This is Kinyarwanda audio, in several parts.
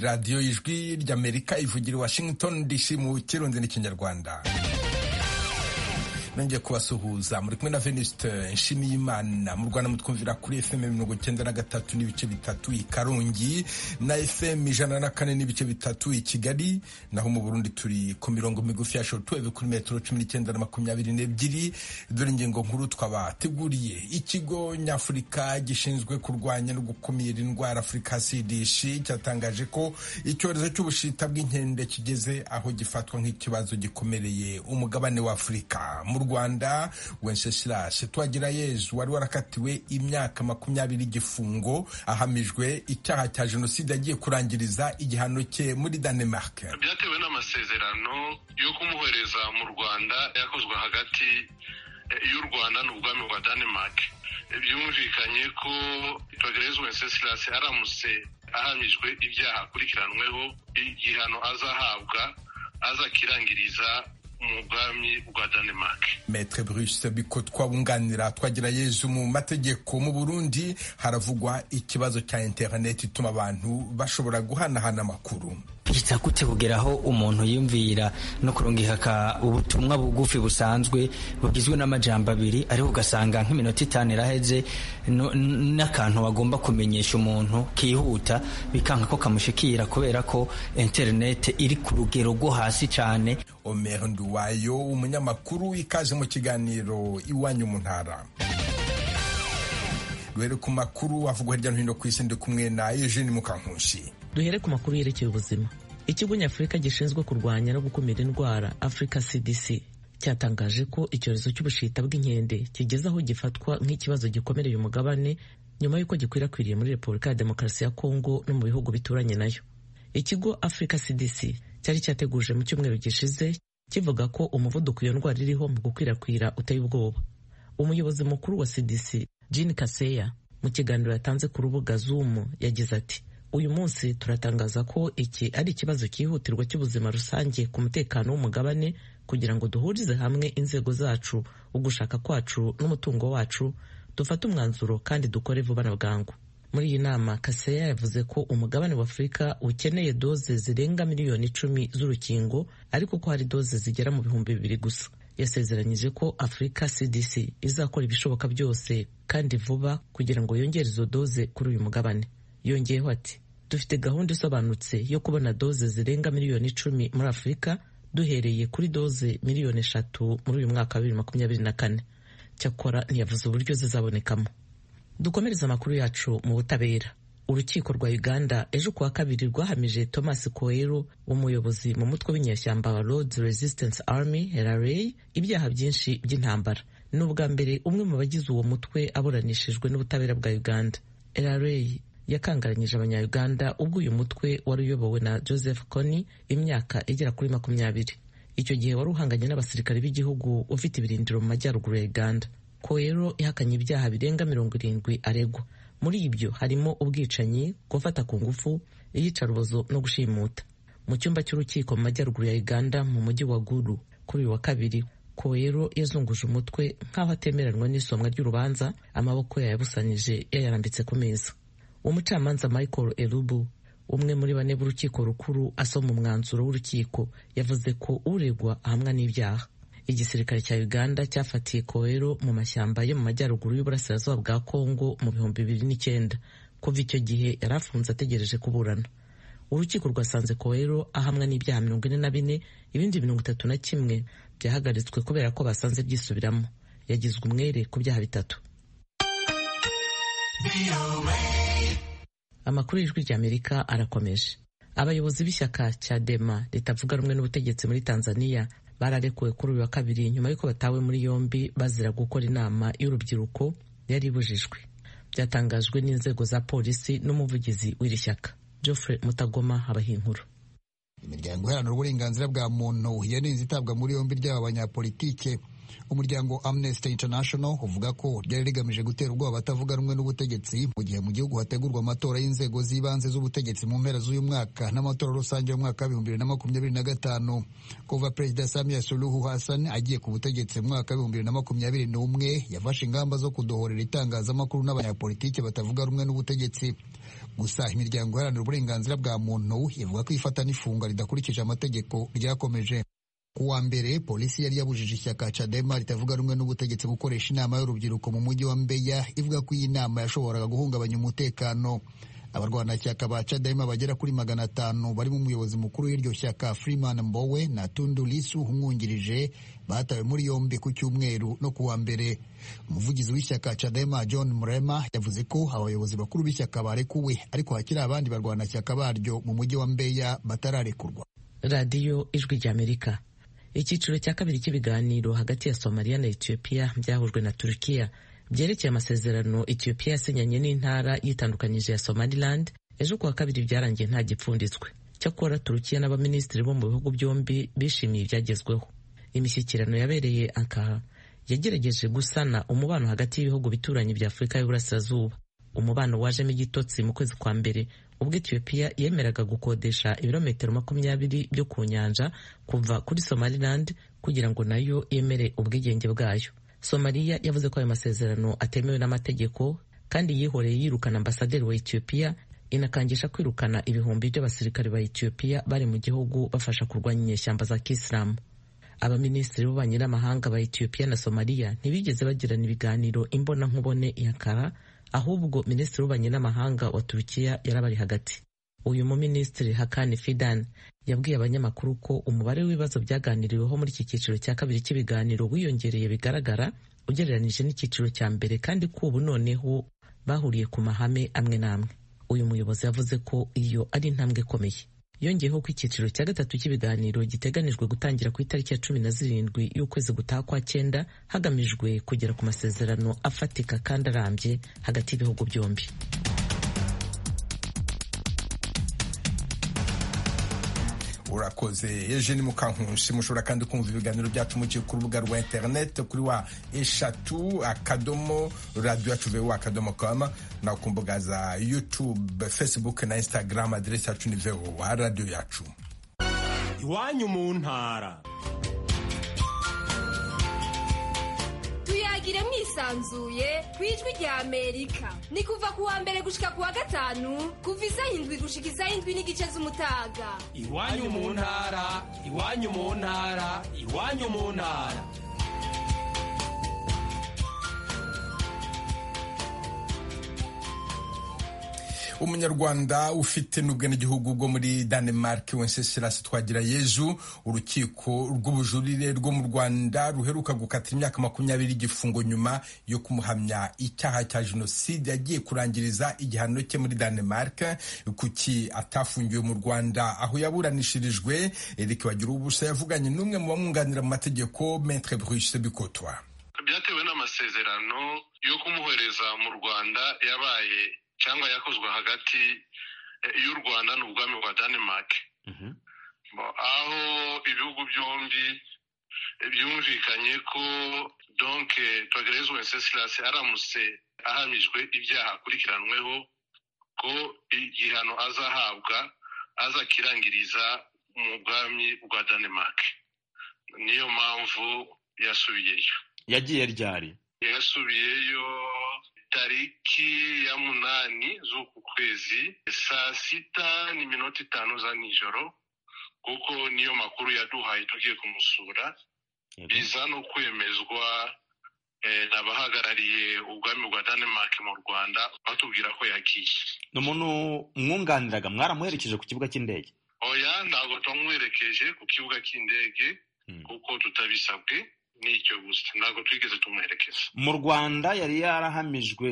radiyo ijwi ry'Amerika ivugira i Washington DC mu Kirundi n'Ikinyarwanda. Nongeye kubasuhuza muri kumwe na Venuste Nshimiyimana. Mu Rwanda mutwumvira kuri FM 93 n'ibice bitatu i Karongi na FM 104 n'ibice bitatu i Kigali, naho mu Burundi turi ku mirongo migufi ya shortwave kuri metero 19 na 22. Dore ingingo nkuru twabateguriye. Ikigo nyafurika gishinzwe kurwanya no gukumira indwara Africa CDC cyatangaje ko icyorezo cy'ubushita bw'inkende kigeze aho gifatwa nk'ikibazo gikomereye umugabane wa Afrika. Mu Rwanda, Wenceslas Twagirayezu wari warakatiwe imyaka 20 igifungo ahamijwe icyaha cya jenoside agiye kurangiriza igihano cye muri Denmark. Byatewe n'amasezerano yo kumuhereza mu Rwanda yakozwe hagati y'u Rwanda n'ubwami bwa Denmark. Byumvikanye ko Twagirayezu Wenceslas aramutse ahamijwe ibyaha akurikiranweho, igihano azahabwa azakirangiriza umugami bwa Denmark. Maître Bruce Bikotwa wunganira Twagirayezu mu mategeko. Mu Burundi haravugwa ikibazo cya internet ituma abantu bashobora guhanahana amakuru. Bita gute kugeraho umuntu yumvira no kurungika ubutumwa bugufi busanzwe bugizwe n'amajambo abiri ariko ugasanga nk'iminota 5 iraheze n'akantu bagomba kumenyesha umuntu kihuta bikanka ko kamushikira kubera ko internet iri ku rugero rwo hasi cyane. Omer Nduwayo, umunyamakuru, ikaze mu kiganiro Iwanyu mu Ntara. Duhere ku makuru avugwa hirya no hino ku isi, ndi kumwe na Eugene Mukankushi. Duhere ku makuru yerekeye ubuzima. Ikigo nyafurika gishinzwe kurwanya no gukumira indwara Africa CDC cyatangaje ko icyorezo cy'ubushita bw'inkende kigeze aho gifatwa nk'ikibazo gikomereye umugabane nyuma y'uko gikwirakwiriye muri Repubulika ya Demokarasi ya Kongo no mu bihugu bituranye nayo. Ikigo Africa CDC cyari cyateguje mu cyumweru gishize kivuga ko umuvuduko iyo ndwara iriho mu gukwirakwira uteye ubwoba. Umuyobozi mukuru wa CDC Jean Kaseya mu kiganiro yatanze ku rubuga Zoom yagize ati: uyu munsi turatangaza ko iki ari ikibazo cyihutirwa cy'ubuzima rusange ku mutekano w'umugabane kugira ngo duhurize hamwe inzego zacu, ugushaka kwacu n'umutungo wacu, dufate umwanzuro kandi dukore vuba na bwangu. Muri iyi nama Kaseya yavuze ko umugabane wa Afrika ukeneye doze zirenga miliyoni 10 z'urukingo, ariko ko hari doze zigera mu 2,000 gusa. Yasezeranyije ko Africa CDC izakora ibishoboka byose kandi vuba kugira ngo yongere izo doze kuri uyu mugabane. Yongeyeho ati: dufite gahunda isobanutse yo kubona doze zirenga miliyoni 10 muri Afrika duhereye kuri doze miliyoni 3 muri uyu mwaka wa 2024. Cyakora ntiyavuze uburyo zizabonekamo. Dukomereza amakuru yacu mu butabera. Urukiko rwa Uganda ejo kuwa kabiri rwahamije Thomas Koero, umuyobozi mu mutwe w'inyeshyamba wa Lord's Resistance Army LRA, ibyaha byinshi by'intambara. N'ubwa mbere umwe mu bagize uwo mutwe aburanishijwe n'ubutabera bwa Uganda. LRA yakangaranyije abanya-Uganda ubwo uyu mutwe wari uyobowe na Joseph Kony imyaka igera kuri 20. Icyo gihe wari uhanganye n'abasirikare b'igihugu ufite ibirindiro mu majyaruguru ya Uganda. Koero ihakanye ibyaha birenga 70 aregwa. Muri ibyo harimo ubwicanyi, gufata ku ngufu, iyicarubozo no gushimuta. Mu cyumba cy'urukiko mu majyaruguru ya Uganda mu mujyi wa Gulu kuri uyu wa kabiri, Koero yazunguje umutwe nk'aho atemeranwa n'isomwa ry'urubanza, amaboko yayabusanije yayarambitse ku meza. Umucamanza Michael Elubu, umwe muri bane b'urukiko rukuru, asoma umwanzuro w'urukiko, yavuze ko uregwa ahamwa n'ibyaha. Igisirikare cya Uganda cyafatiye Koero mu mashyamba yo mu majyaruguru y'uburasirazuba bwa Kongo mu 2009. Kuva icyo gihe yarafunze ategereje kuburana. Urukiko rwasanze Koero ahamwa n'ibyaha 44, ibindi 31 byahagaritswe kubera ko basanze byisubiramo. Yagizwe umwere ku byaha 3. Amakuru y'Ijwi ry'Amerika arakomeje. Abayobozi b'ishyaka Chadema ritavuga rumwe n'ubutegetsi muri Tanzania bararekuwe kuri uyu wa kabiri nyuma y'uko batawe muri yombi bazira gukora inama y'urubyiruko yari ibujijwe. Byatangajwe n'inzego za polisi n'umuvugizi w'iri shyaka. Geoffrey Mutagoma abahinkuru. Imiryango iharanira uburenganzira bwa muntu yanenze itabwa muri yombi ry'aba banyapolitike. Umuryango Amnesty International uvuga ko ryari rigamije gutera ubwoba abatavuga rumwe n'ubutegetsi mu gihe mu gihugu hategurwa amatora y'inzego z'ibanze z'ubutegetsi mu mpera z'uyu mwaka n'amatora rusange y'umwaka wa 2025. Kuva Perezida Samia Suluhu Hassan agiye ku butegetsi mu mwaka wa 2021 yafashe ingamba zo kudohorera itangazamakuru n'abanyapolitike batavuga rumwe n'ubutegetsi. gusa imiryango iharanira uburenganzira bwa muntu ivuga ko ifata n'ifunga ridakurikije amategeko ryakomeje. Ku wa mbere polisi yari yabujije ishyaka Chadema ritavuga rumwe n'ubutegetsi gukoresha inama y'urubyiruko mu mujyi wa Mbeya, ivuga ko iyi nama yashoboraga guhungabanya umutekano. Abarwanashyaka ba Chadema bagera kuri 500 barimo umuyobozi mukuru w'iryo shyaka Freeman Mbowe na Tundu Lissu umwungirije batawe muri yombi ku cyumweru no ku wa mbere. Umuvugizi w'ishyaka Chadema John Murema yavuze ko abayobozi bakuru b'ishyaka barekuwe, ariko hakiri abandi barwanashyaka baryo mu mujyi wa Mbeya batararekurwa. Radiyo Ijwi ry'Amerika. Icyiciro cya kabiri cy'ibiganiro hagati ya Somalia na Ethiopia byahujwe na Turkiya byerekeye amasezerano Ethiopia yasinyanye n'intara yitandukanyije ya Somaliland ejo kuwa kabiri byarangiye nta gipfunditswe. Cyakora Turkiya n'abaminisitiri bo mu bihugu byombi bishimiye ibyagezweho. Imishyikirano yabereye Ankara yagerageje gusana umubano hagati y'ibihugu bituranye bya Afurika y'Uburasirazuba. Umubano wajemo igitotsi mu kwezi kwa mbere ubwo Ethiopia yemeraga gukodesha ibirometero 20 byo ku nyanja kuva kuri Somaliland kugira ngo nayo yemere ubwigenge bwayo. Somalia yavuze ko ayo masezerano atemewe n'amategeko kandi yihoreye yirukana ambasaderi wa Ethiopia, inakangisha kwirukana ibihumbi by'abasirikare ba Ethiopia bari mu gihugu bafasha kurwanya inyeshyamba za Kisilamu. Abaminisitiri b'ububanyi n'amahanga ba Ethiopia na Somalia ntibigeze bagirana ibiganiro imbona nkubone i Ankara, ahubwo minisitiri w'ububanyi n'amahanga wa Turkiya yarabari hagati. Uyu muminisitiri Hakan Fidan yabwiye abanyamakuru ko umubare w'ibibazo byaganiriweho muri iki cyiciro cya kabiri cy'ibiganiro wiyongereye bigaragara ugereranije n'icyiciro cya mbere, kandi ko ubu noneho bahuriye ku mahame amwe n'amwe. Uyu muyobozi yavuze ko iyo ari intambwe ikomeye. Yongeyeho ko icyiciro cya gatatu cy'ibiganiro giteganijwe gutangira ku itariki ya 17 y'ukwezi gutaha kwa 9 hagamijwe kugera ku masezerano afatika kandi arambye hagati y'ibihugu byombi. Urakoze Eugene Mukankusi. Mushobora kandi kumva ibiganiro byacu muciye ku rubuga rwa internet kuri wa eshatu@radio.com na ku mbuga za YouTube, Facebook na Instagram. Adresi yacu ni VOA Radio yacu. Iwanyu mu ntara. Tuyagire mwisanzuye kwijwi rya Amerika. Ni kuva ku wa mbere gushika ku wa gatanu kuva isaha 7 gushika isaha 7:15 z'umutaga. Iwanyu mu ntara, iwanyu mu ntara, iwanyu mu ntara. Umunyarwanda ufite n'ubwenegihugu bwo muri Denmark Wenceslas Twagirayezu, urukiko rw'ubujurire rwo mu Rwanda ruheruka gukata imyaka 20 igifungo nyuma yo kumuhamya icyaha cya jenoside yagiye kurangiriza igihano cye muri Denmark, kuki atafungiwe mu Rwanda aho yaburanishirijwe. Eric Bagiruwubusa yavuganye n'umwe mu bamwunganira mu mategeko, Maître Bruce Bikotwa. Byatewe n'amasezerano yo kumuhereza mu Rwanda yabaye cyangwa yakozwe hagati y'u Rwanda n'ubwami bwa Denmark. Aho ibihugu byombi byumvikanye ko donc Twagirayezu Wenceslas aramutse ahamijwe ibyaha akurikiranweho ko igihano azahabwa azakirangiriza mu bwami bwa Denmark. Niyo mpamvu yasubiyeyo. Yagiye ryari? Yasubiyeyo tariki ya 8 z'uku kwezi saa 6:05 za nijoro, kuko niyo makuru yaduhaye tugiye kumusura. Biza no kwemezwa n'abahagarariye ubwami bwa Denmark mu Rwanda batubwira ko yagiye. N'umuntu mwunganiraga mwaramuherekeje ku kibuga cy'indege? Oya, ntabwo twamuherekeje ku kibuga cy'indege kuko tutabisabwe. Nicyo gusa, ntabwo twigeze tumuherekeza. Mu Rwanda yari yarahamijwe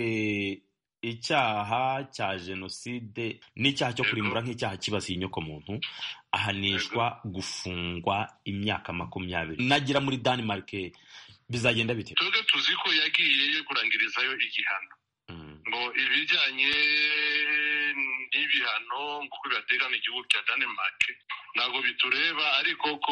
icyaha cya jenoside n'icyaha cyo kurimbura nk'icyaha kibasiye inyokomuntu, ahanishwa gufungwa imyaka 20. Nagira muri Denmark bizagenda bite? Twebwe tuzi ko yagiyeyo kurangirizayo igihano. Ngo ibijyanye n'ibihano kuko bibateganya igihugu cya Denmark ntabwo bitureba, ariko ko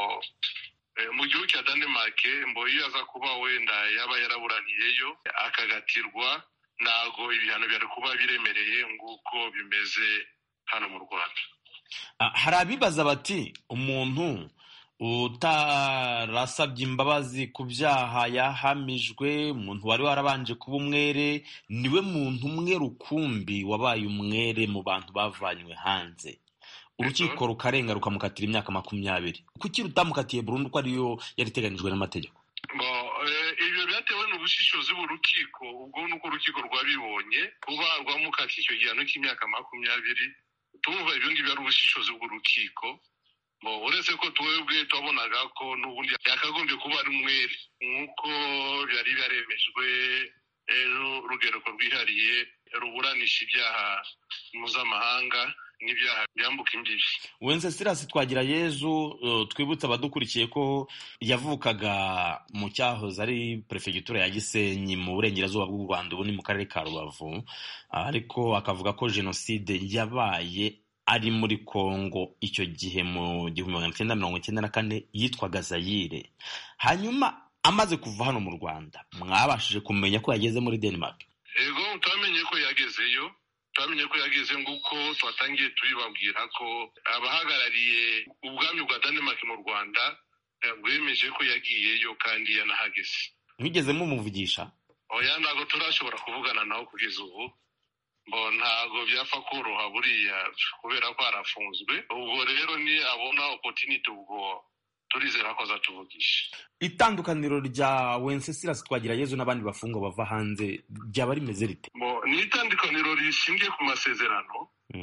mu gihugu cya Denmark iyo aza kuba wenda yaba yaraburaniyeyo akagatirwa, ntabwo ibihano byari kuba biremereye nguko bimeze hano mu Rwanda. Hari abibaza bati umuntu utarasabye imbabazi ku byaha yahamijwe, umuntu wari warabanje kuba umwere, niwe muntu umwe rukumbi wabaye umwere mu bantu bavanywe hanze. Urukiko rukarenga rukamukatira imyaka 20. Kuki rutamukatiye burundu ko ariyo yari iteganijwe n'amategeko? Ibyo byatewe n'ubushishozi bw'urukiko, ubwo nuko urukiko rwabibonye kuba rwamukatiye icyo gihano cy'imyaka 20. Tumva ibyo ngibyo ari ubushishozi bw'urukiko. Uretse ko twebwe twabonaga ko n'ubundi yakagombye kuba ari umwere nk'uko byari byaremejwe n'urugereko rwihariye ruburanisha ibyaha mpuzamahanga n'ibyaha byambuka imbibi. Wenceslas Twagirayezu, twibutse abadukurikiye ko yavukaga mu cyahoze ari prefegitura ya Gisenyi mu burengerazuba bw'u Rwanda, ubu ni mu karere ka Rubavu, ariko akavuga ko jenoside yabaye ari muri Kongo icyo gihe mu 1994 yitwaga Zaire. Hanyuma amaze kuva hano mu Rwanda, mwabashije kumenya ko yageze muri Denmark? Yego, twamenye ko yagezeyo. Twamenye ko yageze nguko twatangiye tubibabwira ko abahagarariye ubwami bwa Denmark mu Rwanda bwemeje ko yagiyeyo kandi yanahageze. Mwigeze mumuvugisha? Oya, ntabwo turashobora kuvugana nawe kugeza ubu. Ntabwo byapfa koroha buriya kubera ko arafunzwe. Ubwo rero ni abona opportunity, ubwo turizera ko azatuvugisha. Itandukaniro rya Wenceslas Twagirayezu n'abandi bafungwa bava hanze byaba rimeze rite? Ni itandukaniro rishingiye ku masezerano.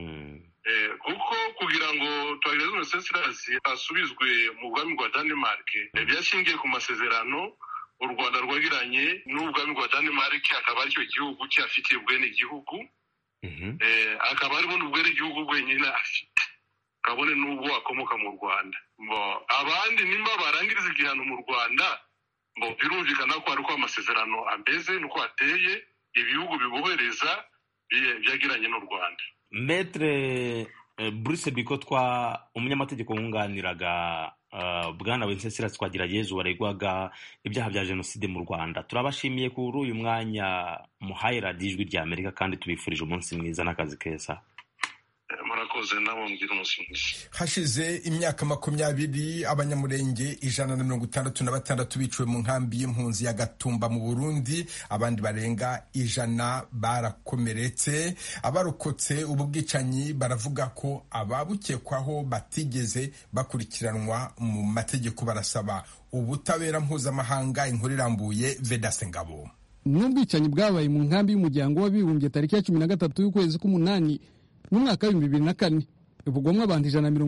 Kuko kugira ngo Twagirayezu Wenceslas asubizwe mu bwami bwa Denmark byashingiye ku masezerano u Rwanda rwagiranye n'ubwami bwa Denmark, akaba aricyo gihugu cyafitiye ubwene igihugu. Akaba ari buno ubwene igihugu bwenyine afite, kabone n'ubwo akomoka mu Rwanda. Abandi nimba barangiriza igihano mu Rwanda, birumvikana ko ariko amasezerano ameze nuko ateye ibihugu bibohereza byagiranye n'u Rwanda. Maître Bruce Bikotwa, umunyamategeko wunganiraga Bwana Wenceslas Twagirayezu waregwaga ibyaha bya jenoside mu Rwanda, turabashimiye kuri uyu mwanya muhaye radiyo Ijwi rya Amerika kandi tubifurije umunsi mwiza n'akazi keza. Murakoze, nabo mbwira umunsi mwiza. Hashize imyaka 20 abanyamurenge 166 biciwe mu nkambi y'impunzi ya Gatumba mu Burundi, abandi barenga 100 barakomeretse. Abarokotse ubu bwicanyi baravuga ko ababukekwaho batigeze bakurikiranwa mu mategeko, barasaba ubutabera mpuzamahanga. Inkuru irambuye, Vedaste Ngabo. N'ubwicanyi bwabaye mu nkambi y'umuryango w'abibumbye tariki ya 13 y'ukwezi k'umunani mu mwaka wa 2004, ivugwamo abantu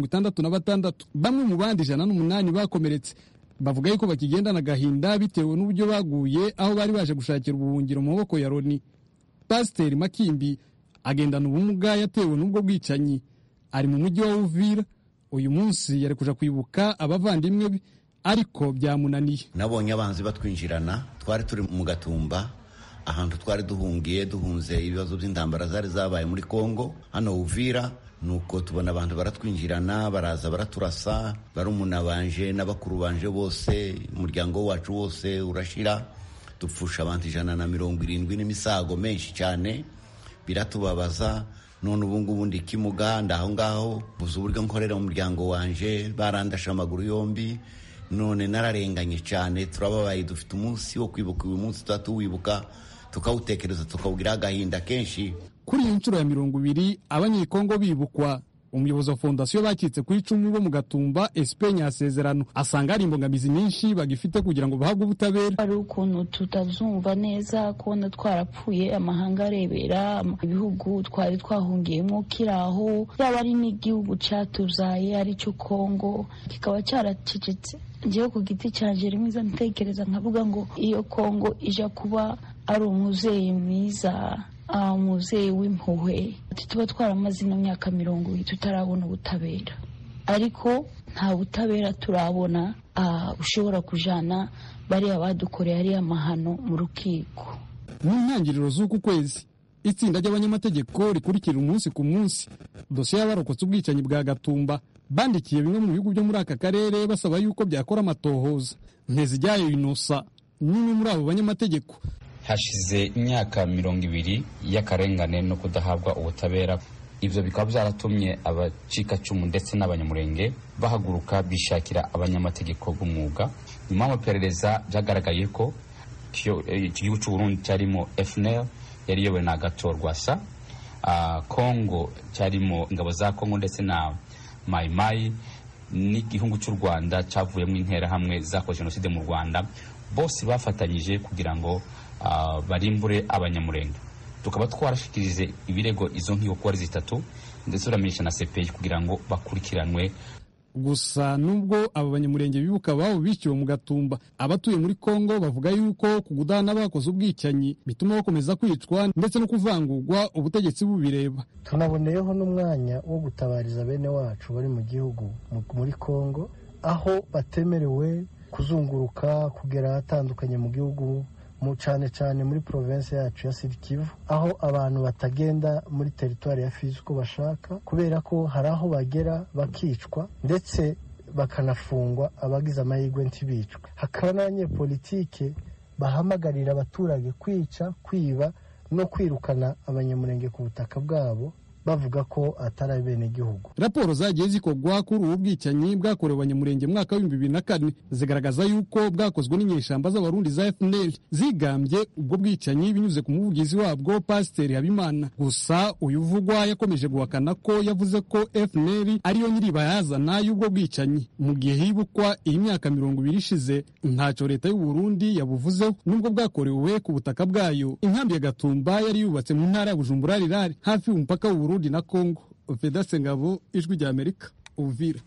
166. Bamwe mu bandi 108 bakomeretse bavuga yuko bakigendana agahinda bitewe n'uburyo baguye aho bari baje gushakira ubuhungiro mu maboko ya Loni. Pasiteri Makimbi agendana ubumuga yatewe n'ubwo bwicanyi, ari mu mujyi wa Uvira. Uyu munsi yari kuja kwibuka abavandimwe be ariko byamunaniye. Nabonye abanzi batwinjirana, twari turi mu Gatumba, ahantu twari duhunze ibibazo by'intambara zari zabaye muri Kongo hano Uvira. Nuko tubona abantu baratwinjirana, baraza baraturasa, barumuna banje n'abakuru banje bose, umuryango wacu wose urashira, dupfusha abantu 170 n'imisago menshi cyane. Biratubabaza. None ubu ngubu ndi Kimuga, ndaho ngaho buze uburyo nkorera mu muryango wanje, barandasha amaguru yombi. None nararenganye cyane, turababaye. Dufite umunsi wo kwibuka, uyu munsi tutatuwibuka tukawutekereza tukawugira agahinda kenshi. Kuri iyi nshuro ya 20 abanyekongo bibukwa, umuyobozi wa fondasiyo bakitse kuri 10 bo mu Gatumba Espenya Yasezerano asanga ari imbogamizi nyinshi bagifite kugira ngo bahabwe ubutabera. Ari ukuntu tutazumva neza kubona twarapfuye, amahanga arebera ibihugu twari twahungiyemo kiraho, yaba ari n'igihugu cyatuzaye ari cyo Kongo kikaba cyaracecetse. Ngiye ku giti cyanje rimwe ntekereza nkavuga ngo iyo Kongo ija kuba ari umuzeyi mwiza, umuzeyi w'impuhwe, tuba twaramaze imyaka 20 tutarabona ubutabera. Ariko nta butabera turabona ushobora kujana bariya badukoreye ari amahano mu rukiko. Mu ntangiriro z'uku kwezi, itsinda ry'abanyamategeko rikurikira umunsi ku munsi dosiye y'abarokotse ubwicanyi bwa Gatumba bandikiye bimwe mu bihugu byo muri aka karere basaba yuko byakora amatohoza. Ntezijyayo Inosa n'umwe muri abo banyamategeko. Hashize imyaka 20 y'akarengane no kudahabwa ubutabera ivyo bikaba byaratumye abacikacumu ndetse n'abanyamurenge bahaguruka bishakira abanyamategeko b'umwuga. Nyuma y'amaperereza byagaragaye ko igihugu cy'u Burundi cyarimo FNL yari yobowe na Agathon Rwasa, Kongo cyarimo ingabo za Kongo ndetse na Mai Mai, n'igihugu cy'u Rwanda cyavuyemo interahamwe zakoze jenoside mu Rwanda, bose bafatanyije kugira ngo barimbure abanyamurenge. Tukaba twarashikirize ibirego izo nkiko ko ari zitatu ndetse turamenyesha na CPI kugira ngo bakurikiranwe. Gusa nubwo aba banyamurenge bibuka babo biciwe mu Gatumba, abatuye muri Kongo bavuga yuko kugudana bakoze ubwicanyi bituma bakomeza kwicwa ndetse no kuvangurwa ubutegetsi bubireba. Tunaboneyeho n'umwanya wo gutabariza bene wacu bari mu gihugu muri Kongo, aho batemerewe kuzunguruka kugera ahatandukanye mu gihugu, cyane cyane muri province yacu ya Sud Kivu, aho abantu batagenda muri teritwari ya Fizi uko bashaka, kubera ko hari aho bagera bakicwa ndetse bakanafungwa, abagize amahirwe ntibicwe. Hakaba n'abanyepolitike bahamagarira abaturage kwica, kwiba no kwirukana abanyamurenge ku butaka bwabo, bavuga ko atari bene gihugu. Raporo zagiye zikorwa kuri ubu bwicanyi bwakorewe abanyamurenge mwaka wa 2004 zigaragaza yuko bwakozwe n'inyeshamba z'abarundi za FNL zigambye ubwo bwicanyi binyuze ku muvugizi wabwo Pasiteri Habimana. Gusa uyu uvugwa yakomeje guhakana ko yavuze ko FNL ariyo nyiribayazana y'ubwo bwicanyi. Mu gihe hibukwa iyi myaka 20 ishize, ntacyo leta y'u Burundi yabuvuzeho nubwo bwakorewe ku butaka bwayo. Inkambi ya Gatumba yari yubatse mu ntara ya Bujumbura Rirari hafi y'umupaka w'u Burundi na Kongo. Vedaste Ngabo, Ijwi rya Amerika, Uvira.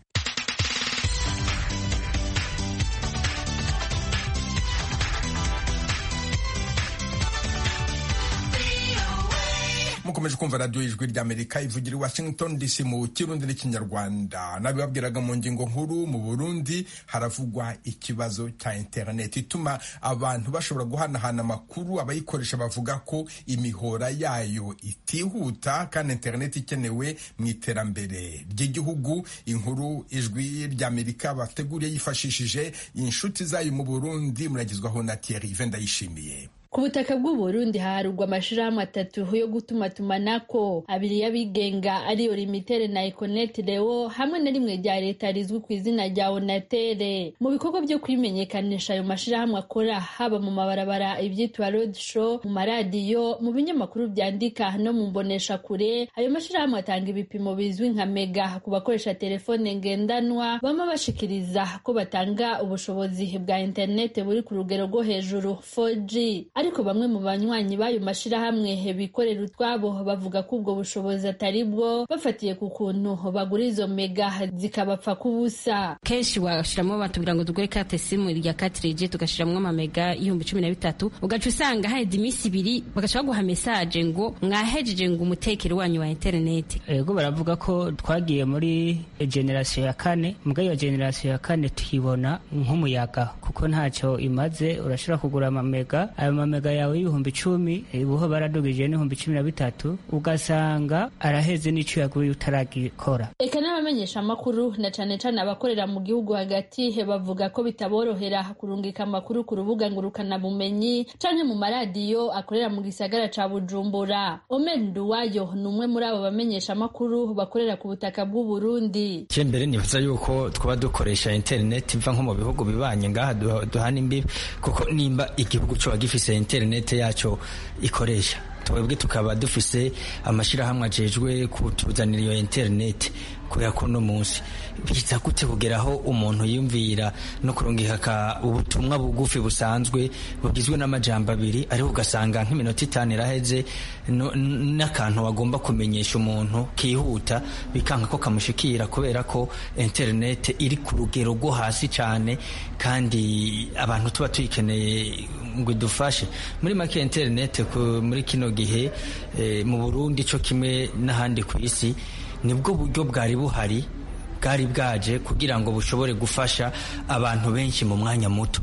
mukomeje kumva radio Ijwi rya Amerika ivugira i Washington DC mu Kirundi n'Ikinyarwanda. Nabibabwiraga mu ngingo nkuru, mu Burundi haravugwa ikibazo cya internet ituma abantu bashobora guhanahana amakuru. Abayikoresha bavuga ko imihora yayo itihuta kandi internet ikenewe mu iterambere ry'igihugu. Inkuru Ijwi rya Amerika bateguriye yifashishije inshuti zayo mu Burundi, muragizwaho na Thierry Vendayishimiye. Ku butaka bw'u Burundi harugwa amashirahamwe 3 yo gutumatumanako, 2 y'abigenga ariyo Limitere na Econet Leo, hamwe na rimwe rya leta rizwi ku izina rya Onatere. Mu bikorwa byo kwimenyekanisha ayo mashirahamwe akora, haba mu mabarabara ivyitwa road show, mu maradiyo, mu binyamakuru byandika no mu mbonesha kure, ayo mashirahamwe atanga ibipimo bizwi nka mega ku bakoresha telefone ngendanwa, bama bashikiriza ko batanga ubushobozi bwa internet buri ku rugero rwo hejuru 4G. Ariko bamwe mu banywanyi bayo mashirahamwe bikorera utwabo bavuga ko ubwo bushobozi atari bwo, bafatiye ku kuntu bagura izo mega zikabapfa kubusa. Kenshi washiramo batubwira ngo tugure carte SIM ya 4G tugashiramwe ama mega 13, ugaca usanga haheze iminsi 2 bagashaka guha message ngo mwahejeje ngo umutekero wanyu wa internet. Ego baravuga ko twagiye muri generation ya 4, mugayo ya generation ya 4 tuyibona nk'umuyaga kuko ntacyo imaze. Urashobora kugura ama mega, ayo mega yawe y'ibihumbi 10 buho baradugije n'ibihumbi 13, ugasanga araheze n'ico yaguye utaragikora. Eka n'abamenyesha amakuru na cane cane abakorera mu gihugu hagati bavuga ko bitaborohera kurungika amakuru ku rubuga ngurukana bumenyi canke mu maradiyo akorera mu gisagara ca Bujumbura. Omer Nduwayo numwe muri abo bamenyesha amakuru bakorera ku butaka bw'u Burundi. Cyembere nibaza yuko twaba dukoresha internet mva nko mu bihugu bibanye ngaha duhana imbibi, kuko nimba igihugu cyo gifise internet yaco ikoresha, twebwe tukaba dufise amashirahamwe ajejwe kutuzanira iyo internet. Kubera ko no munsi biza gute kugeraho umuntu yumvira no kurungika ubutumwa bugufi busanzwe bugizwe n'amajambo 2, ari ugasanga nk'iminota 5 iraheze n'akantu bagomba kumenyesha umuntu kihuta bikanka ko kamushikira, kubera ko internet iri ku rugero rwo hasi cyane kandi abantu tuba tuyikeneye ngo dufashe. Muri make internet muri kino gihe mu Burundi cyo kimwe n'ahandi ku isi nibwo buryo bwari buhari, bwari bwaje kugira ngo bushobore gufasha abantu benshi mu mwanya muto,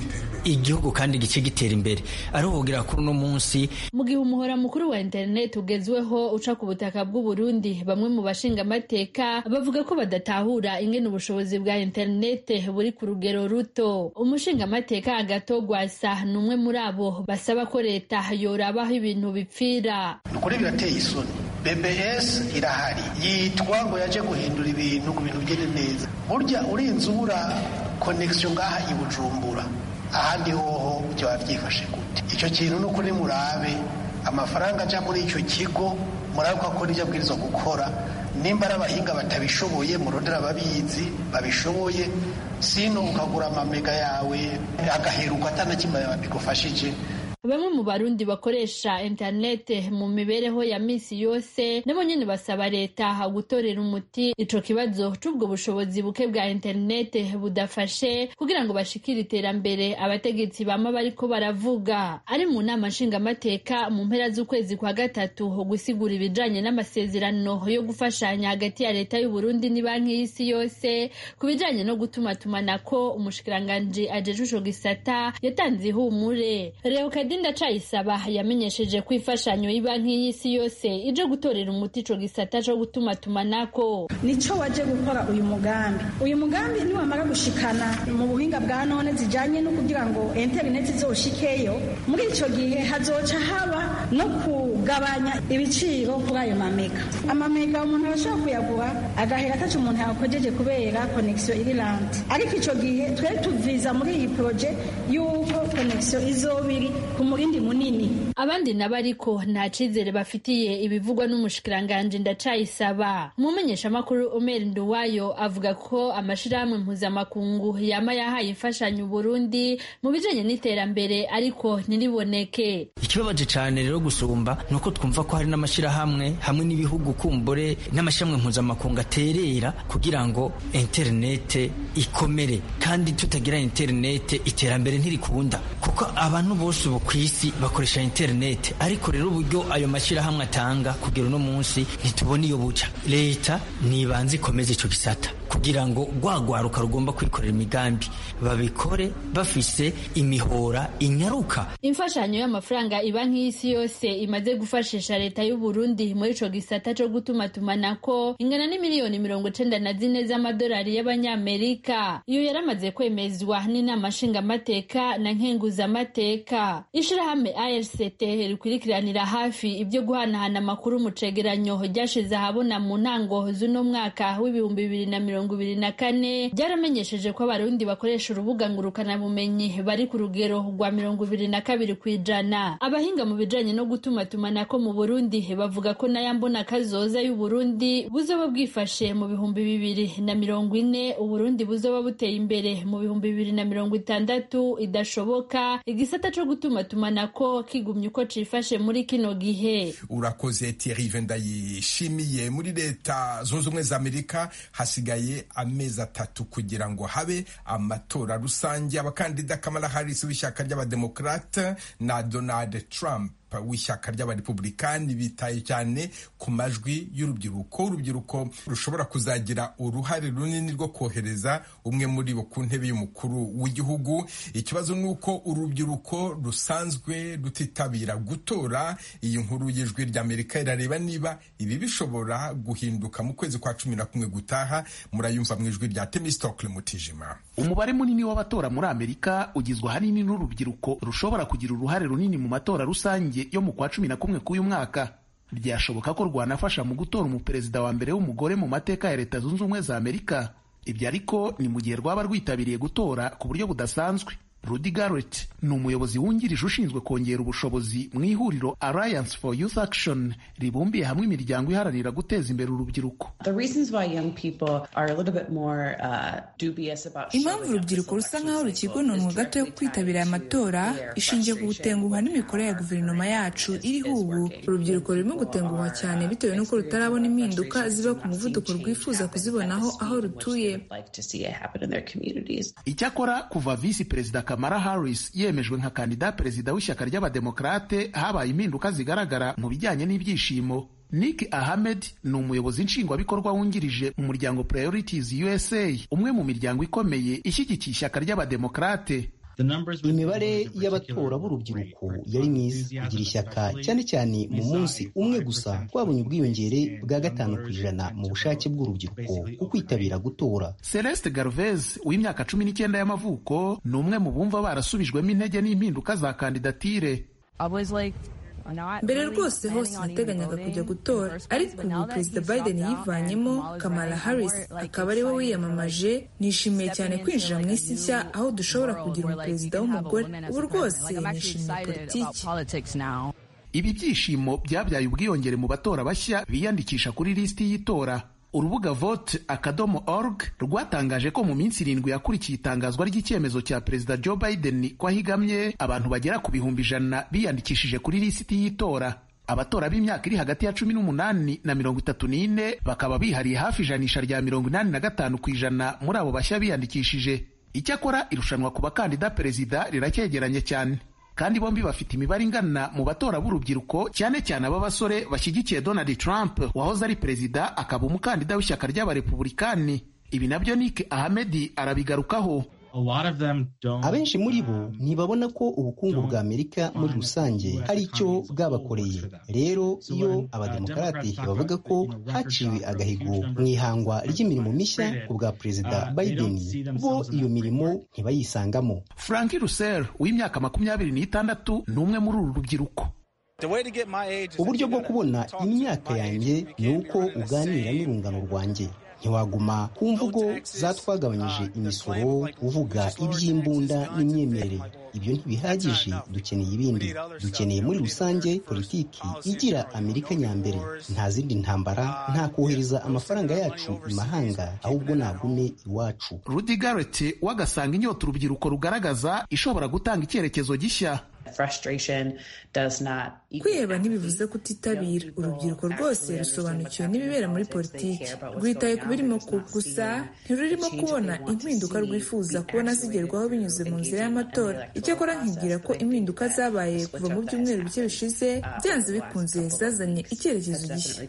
igihugu kandi gice gitera imbere. Ari ubugira kuri no munsi mu gihe umuhora mukuru wa internet ugezweho uca ku butaka bw'u Burundi, bamwe mu bashinga amateka bavuga ko badatahura ingene ubushobozi bwa internet buri ku rugero ruto. Umushinga amateka Agathon Rwasa numwe muri abo basaba ko leta yorabaho ibintu bipfira. Ukuri birateye isoni BBS irahari yitwa ngo yaje guhindura ibintu ku bintu bigende neza. Burya urinze ubura connection ngaha i Bujumbura ahandi hoho byaba byifashe gute? Icyo kintu nuko ni murabe amafaranga aja muri icyo kigo murabe ko akora ibyo abwirizwa gukora. Nimba ari abahinga batabishoboye murondera ababizi babishoboye, sino ukagura amamega yawe agaheruka atanakimwe bigufashije. Bamwe mu Barundi bakoresha interinete mu mibereho ya misi yose nabo nyene basaba leta gutorera umuti ico kibazo c'ubwo bushobozi buke bwa interinete budafashe kugira ngo bashikire iterambere abategetsi bama bariko baravuga. Ari mu nama nshingamateka mu mpera z'ukwezi kwa gatatu gusigura ibijanye n'amasezerano yo gufashanya hagati ya leta y'u Burundi ni banki y'isi yose ku bijanye no gutumatumanako, umushikiranganji ajejwe ico gisata yatanze ihumure. Dinda Cayisaba yamenyesheje ko imfashanyo y'Ibanki y'Isi yose ije gutorera umuti ico gisata cyo gutumatumanako. Nico waje gukora uyu mugambi ni wamara gushikana mu buhinga bwa none zijanye no kugira ngo internet izoshikeyo. Muri ico gihe hazoca haba no kugabanya ibiciro kuri ayo amamega umuntu arashobora kuyagura agahera atacu umuntu yakojeje kubera connection iri lente. Ariko ico gihe twe tuviza muri iyi projet yuko connection izobiri ku murindi munini. Abandi nabariko nta cizere bafitiye ibivugwa n'umushikiranganje Ndacayisaba. Mumenyesha makuru Omer Nduwayo avuga ko amashirahamwe mpuzamakungu yama yahaye imfashanyo Burundi mu bijanye n'iterambere ariko ntiriboneke. Ikibabaje cyane rero gusumba nuko twumva ko hari n'amashirahamwe hamwe n'ibihugu kumbure n'amashirahamwe mpuzamakungu aterera kugira ngo interinete ikomere, kandi tutagira interinete iterambere ntirikunda kuko abantu bose kw'isi bakoresha internet. Ariko rero uburyo ayo mashirahamwe atanga kugira uno munsi ntitubona iyo buca. Leta nibanze ikomeze ico gisata kugira ngo gwagwaruka rugomba kwikorera imigambi babikore bafise imihora inyaruka. Imfashanyo y'amafaranga Ibanki y'Isi yose imaze gufashisha leta y'u Burundi muri ico gisata cyo gutumatumanako ingana n'imiliyoni 94 z'amadolari y'abanyamerika. Iyo yaramaze kwemezwa n'inama nshingamateka na nkenguzamateka. Ishirahamwe ARCT rikurikiranira hafi ibyo guhanahana amakuru mu cegeranyo ryashize ahabona mu ntango z'uno mwaka w'ibihumbi 2024 byaramenyesheje ko abarundi bakoresha urubuga ngurukana bumenyi bari ku rugero rwa 22%. Abahinga mu bijanye no gutumatumanako mu Burundi bavuga ko nayambona kazoza y'u Burundi buzoba bwifashe mu bihumbi 2040, Uburundi buzoba buteye imbere mu bihumbi 2060 idashoboka igisata cyo gutumatumanako kigumye uko cifashe muri kino gihe. Urakoze Thierry Vendayishimiye. Muri leta zunze ubumwe za Amerika hasigaye amezi 3 kugira ngo habe amatora rusange. Abakandida Kamala Harris w'ishyaka ry'abademokrate na Donald Trump w'ishyaka ry'abarepublikani bitaye cyane ku majwi y'urubyiruko. Urubyiruko rushobora kuzagira uruhare runini rwo kohereza umwe muri bo ku ntebe y'umukuru w'igihugu. Ikibazo ni uko urubyiruko rusanzwe rutitabira gutora. Iyi nkuru y'ijwi ry'Amerika irareba niba ibi bishobora guhinduka mu kwezi kwa 11 gutaha. Murayumva mu ijwi rya Temistocle Mutijima. Umubare munini w'abatora muri Amerika ugizwe hanini n'urubyiruko rushobora kugira uruhare runini mu matora rusange yo mu kwa 11 k'uyu mwaka. Byashoboka ko rwanafasha mu gutora umuperezida wa mbere w'umugore mu mateka ya Leta Zunze Ubumwe za Amerika. Ibyo ariko ni mu gihe rwaba rwitabiriye gutora ku buryo budasanzwe. Rudy Garrett ni umuyobozi wungirije ushinzwe kongera ubushobozi mu ihuriro Alliance for Youth Action ribumbiye hamwe imiryango iharanira guteza imbere urubyiruko. Impamvu urubyiruko rusa nk'aho rukigononwa gato yo kwitabira aya matora ishingiye ku gutenguhwa n'imikorere ya guverinoma yacu iriho ubu. Urubyiruko rurimo gutenguhwa cyane bitewe n'uko rutarabona impinduka ziba ku muvuduko rwifuza kuzibonaho aho rutuye. Icyakora kuva visi perezida Kamala Harris yemejwe nka kandida perezida w'ishyaka ry'abademokrate habaye impinduka zigaragara mu bijyanye n'ibyishimo. Nick Ahmed ni umuyobozi nshingwabikorwa wungirije mu muryango Priorities USA, umwe mu miryango ikomeye ishyigikiye ishyaka ry'abademokrate. Imibare y'abatora b'urubyiruko yari myiza. Kugira ishyaka cyane cyane mu munsi umwe gusa twabonye ubwiyongere bwa 5% mu bushake bw'urubyiruko ku kwitabira gutora. Celeste Garvez w'imyaka 19 y'amavuko ni umwe mu bumva barasubijwemo intege n'impinduka za kandidatire. mbere rwose hose nateganyaga kujya gutora, ariko ubu perezida Biden yivanyemo, Kamala Harris akaba ari we wiyamamaje. Nishimiye cyane kwinjira mu isi nshya aho dushobora kugira umuperezida w'umugore. Ubu rwose nishimiye politiki. Ibi byishimo byabyaye ubwiyongere mu batora bashya biyandikisha kuri lisiti y'itora. Urubuga vote.org rwatangaje ko mu minsi 7 yakurikiye itangazwa ry'icyemezo cya perezida Joe Biden ko ahigamye, abantu bagera ku bihumbi 100 biyandikishije kuri lisiti y'itora. Abatora b'imyaka iri hagati ya 18 na 34 bakaba bihariye hafi ijanisha rya 85% muri abo bashya biyandikishije. Icyakora irushanwa ku bakandida perezida riracyegeranye cyane, kandi bombi bafite imibare ingana mu batora b'urubyiruko, cyane cyane ab'abasore bashyigikiye Donald Trump wahoze ari perezida akaba umukandida w'ishyaka ry'abarepublikani. Ibi nabyo Nick Ahmed arabigarukaho. Abenshi muri bo ntibabona ko ubukungu bwa Amerika muri rusange hari icyo bwabakoreye. Rero iyo abademokarati bavuga ko haciwe agahigo mu ihangwa ry'imirimo mishya ku bwa perezida Biden, bo iyo mirimo ntibayisangamo. Frank Russell w'imyaka 26 ni umwe muri uru rubyiruko. Uburyo bwo kubona imyaka yanjye ni uko uganira n'urungano rwanjye. Ntiwaguma ku mvugo zatwagabanyije imisoro uvuga iby'imbunda n'imyemerere. Ibyo ntibihagije, dukeneye ibindi. Dukeneye muri rusange politiki igira Amerika nyambere, nta zindi ntambara, nta kohereza amafaranga yacu imahanga, ahubwo nagume iwacu. Rudy Garrett wagasanga inyota urubyiruko rugaragaza ishobora gutanga icyerekezo gishya. Kwiheba ntibivuze kutitabira. Urubyiruko rwose rusobanukiwe n'ibibera muri politiki, rwitaye ku birimo gusa ntirurimo kubona impinduka rwifuza kubona zigerwaho binyuze mu nzira y'amatora. Icyakora nkigira ko impinduka zabaye kuva mu byumweru bike bishize byanze bikunze zazanye icyerekezo gishya.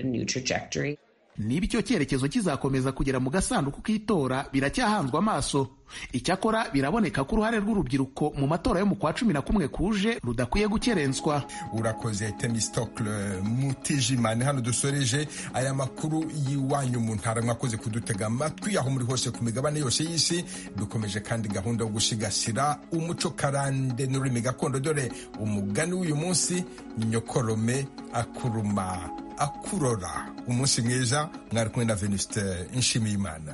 Niba icyo cyerekezo kizakomeza kugera mu gasanduku k'itora biracyahanzwe amaso. Icyakora biraboneka ko uruhare rw'urubyiruko mu matora yo mu kwa 11 kuje rudakwiye gukerenswa. Urakoze Temistocle Mutijimane. Hano dusoreje aya makuru y'iwanyu mu ntara. Mwakoze kudutega amatwi aho muri hose ku migabane yose y'isi. Dukomeje kandi gahunda yo gushigasira umuco karande n'ururimi gakondo. Dore umugani w'uyu munsi ni nyokorome akuruma akurora. Umunsi mwiza, mwari kumwe na Venuste Nshimiyimana.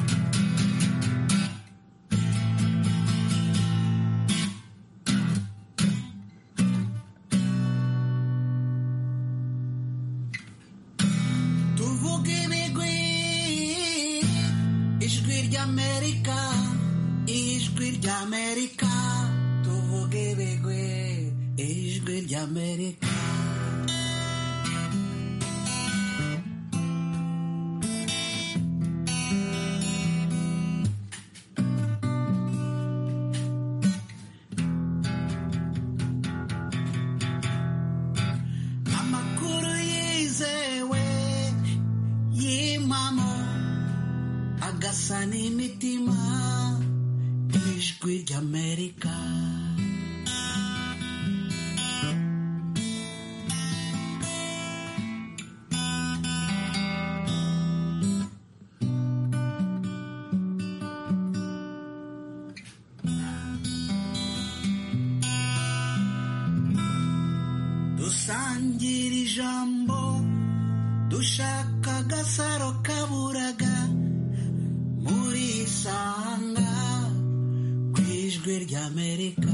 Tuvuge ibigwi, ijwi ry'Amerika, ijwi ry'Amerika. Tuvuge ibigwi, ijwi ry'Amerika. Agasa n'imitima, ijwi ry'Amerika. Dusangira ijambo, dushaka agasaro kaburaga, muri sanga ku ijwi ry'Amerika.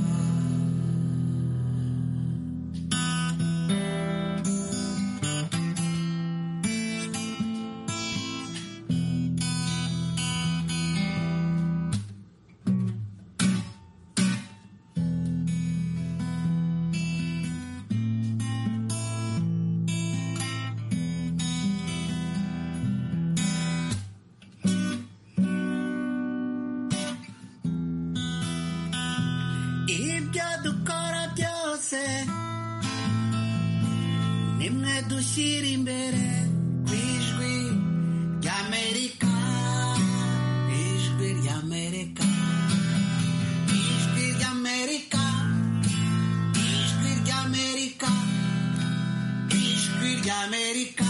Nimwe dushyira imbere ku ijwi ry'Amerika, ijwi ry'Amerika, ijwi ry'Amerika, ijwi ry'Amerika, ijwi ry'Amerika,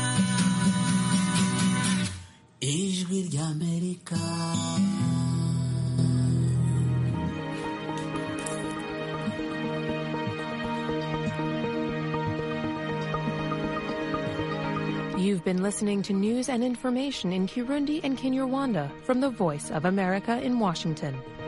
ijwi ry'Amerika. You've been listening to news and information in Kirundi and Kinyarwanda from the Voice of America in Washington.